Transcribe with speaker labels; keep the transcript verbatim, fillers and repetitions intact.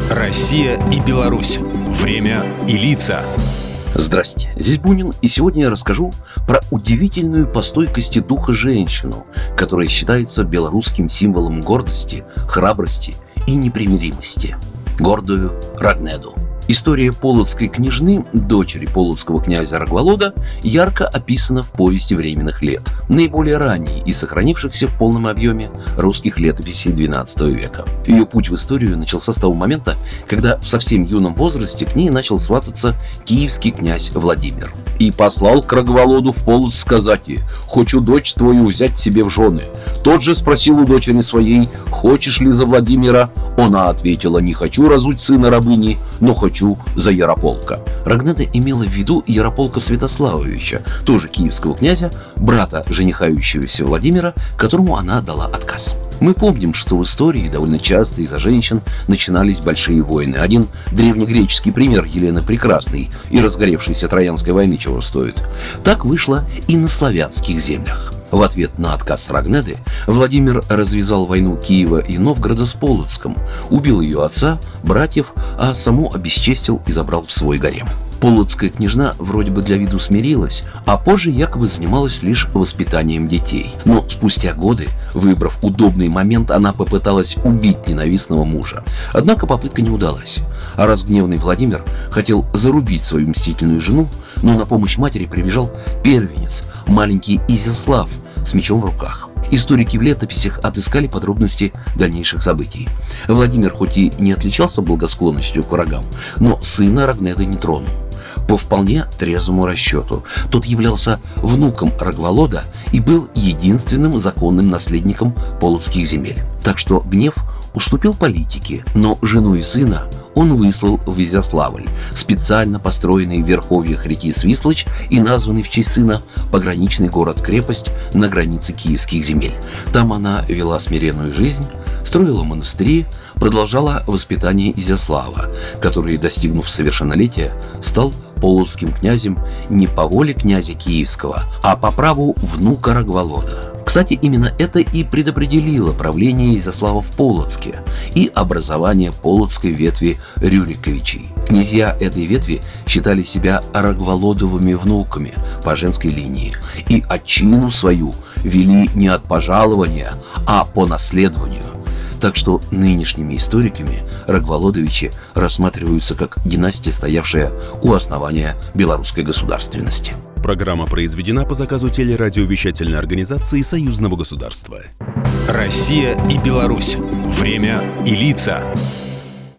Speaker 1: Россия и Беларусь. Время и лица.
Speaker 2: Здрасте, здесь Бунин, и сегодня я расскажу про удивительную по стойкости духа женщину, которая считается белорусским символом гордости, храбрости и непримиримости. Гордую Рагнеду. История полоцкой княжны, дочери полоцкого князя Рогволода, ярко описана в повести временных лет, наиболее ранней и сохранившихся в полном объеме русских летописей двенадцатого века. Ее путь в историю начался с того момента, когда в совсем юном возрасте к ней начал свататься киевский князь Владимир. «И послал к Рогволоду в Полоцк сказать ей: хочу дочь твою взять себе в жены. Тот же спросил у дочери своей: хочешь ли за Владимира? Она ответила: не хочу разуть сына рабыни, но хочу за Ярополка». Рагнеда имела в виду Ярополка Святославовича, тоже киевского князя, брата женихающегося Владимира, которому она дала отказ. Мы помним, что в истории довольно часто из-за женщин начинались большие войны. Один древнегреческий пример Елены Прекрасной и разгоревшейся Троянской войны чего стоит. Так вышло и на славянских землях. В ответ на отказ Рагнеды Владимир развязал войну Киева и Новгорода с Полоцком, убил ее отца, братьев, а саму обесчестил и забрал в свой гарем. Полоцкая княжна вроде бы для виду смирилась, а позже якобы занималась лишь воспитанием детей. Но спустя годы, выбрав удобный момент, она попыталась убить ненавистного мужа. Однако попытка не удалась. А разгневанный Владимир хотел зарубить свою мстительную жену, но на помощь матери прибежал первенец, маленький Изяслав, с мечом в руках. Историки в летописях отыскали подробности дальнейших событий. Владимир хоть и не отличался благосклонностью к врагам, но сына Рагнеды не тронул. По вполне трезвому расчету. Тот являлся внуком Рогволода и был единственным законным наследником полоцких земель. Так что гнев уступил политике, но жену и сына он выслал в Изяславль, специально построенный в верховьях реки Свислочь и названный в честь сына пограничный город-крепость на границе киевских земель. Там она вела смиренную жизнь, строила монастыри, продолжала воспитание Изяслава, который, достигнув совершеннолетия, стал полоцким князем не по воле князя Киевского, а по праву внука Рогволода. Кстати, именно это и предопределило правление Изяслава в Полоцке и образование полоцкой ветви Рюриковичей. Князья этой ветви считали себя Рогволодовыми внуками по женской линии и отчину свою вели не от пожалования, а по наследованию. Так что нынешними историками Рогволодовичи рассматриваются как династия, стоявшая у основания белорусской государственности.
Speaker 1: Программа произведена по заказу телерадиовещательной организации Союзного государства. Россия и Беларусь. Время и лица.